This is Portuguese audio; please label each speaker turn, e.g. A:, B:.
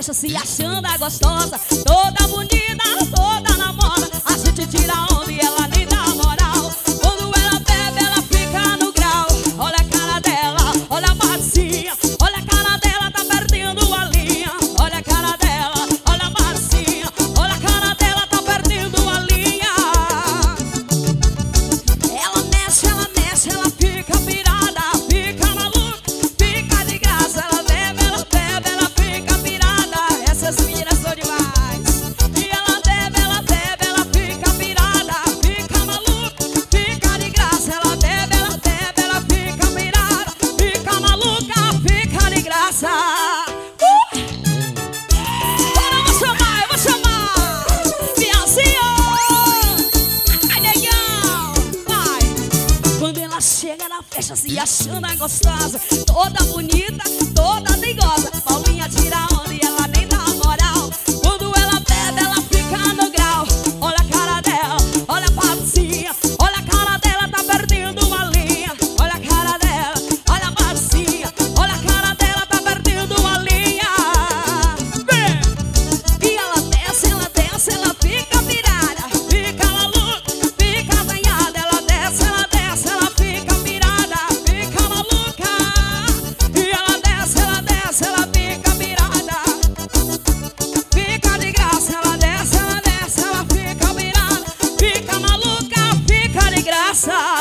A: festa se achando a gostosa, toda bonita, toda na moda. A gente tira onda e ela nem dá moral. Quando ela bebe, ela fica no grau. Olha a cara dela, olha a macia. Olha a cara dela, tá perdendo a linha. Olha a cara dela, olha a macia. Olha a cara dela, tá perdendo a linha. Ela mexe, ela fica pirada, fica maluca, fica de graça. Ela bebe, ela fica pirada. Essas meninas são demais. E ela bebe, ela fica pirada, fica maluca, fica de graça. Ela bebe, ela fica pirada, fica maluca, fica de graça. Agora eu vou chamar Bielzinho. Ai, negão, vai. Quando ela chega na festa se achando a gostosa, toda bonita, toda dengosa. Paulinha tira onda e ela nem dá moral. Quando ela bebe, ela fica no grau. Olha a cara dela, olha a patinha. Olha a cara dela, tá perdendo uma linha. Olha a cara dela, olha a patinha. Olha a cara dela, tá perdendo uma linha. Vem! E ela desce, ela fica virada, fica maluca, fica danhada. Ela desce, ela fica virada, fica maluca. E ela desce, ela fica virada, fica de graça. Ela desce, ela fica virada, fica maluca, fica de graça.